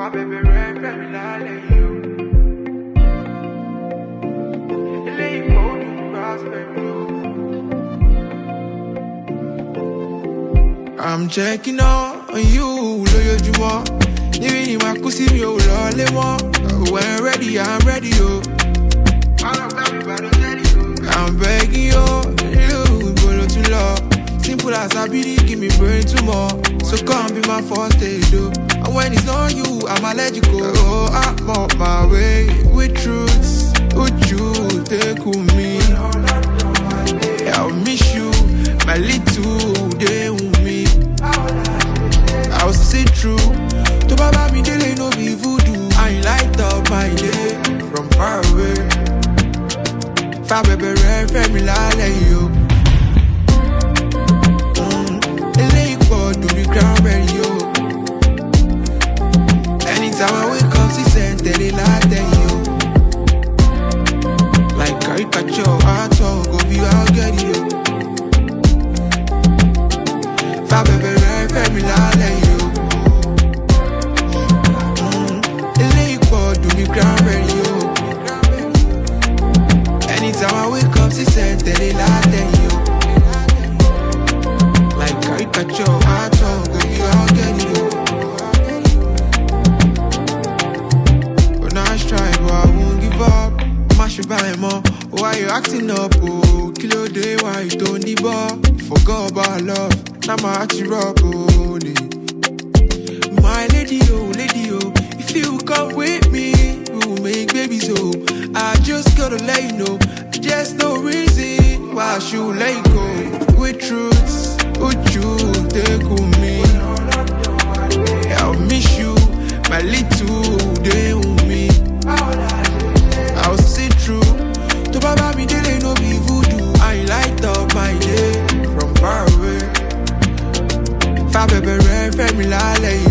I'm checking on you, lójoojúmọ́. Níbi ni màá kú sí mi ò lọlé mọ́. When ready, I'm ready, yo. I'm begging you, bolo too low. Simple as I be, give me brain too more. So come be my first aid, though. And when it's on you, I'm allergic. Oh, I'm on my way with truths. Would you take with me? I'll miss you, my little day with me. I'll see through. To baba me daily no be voodoo. I light up my day from far away. Far baby red family lale yo. Lay for to be ground ready yo. Anytime I wake up, she sent they like that yo. Like caricature, I talk, go be I'll get you. Far baby red family lale yo. Lay for to be ground ready yo. Anytime I wake up, she said that they like that you. Like caricature, I talk, go you all get you. But now I try, but I won't give up. Mash it by more. Why you acting up? Oh, kilo day, why you don't need bar? Forgot about love, now my heart is rock. Oh, my lady, oh, if you come with me, we'll make babies. Oh, I just gotta let you know. There's no reason why I should let you go. With truths, would you take with me? I'll miss you, my little day with me. I'll see through. To baba me daily no be voodoo. I light up my day from far away. Far baby red family lale.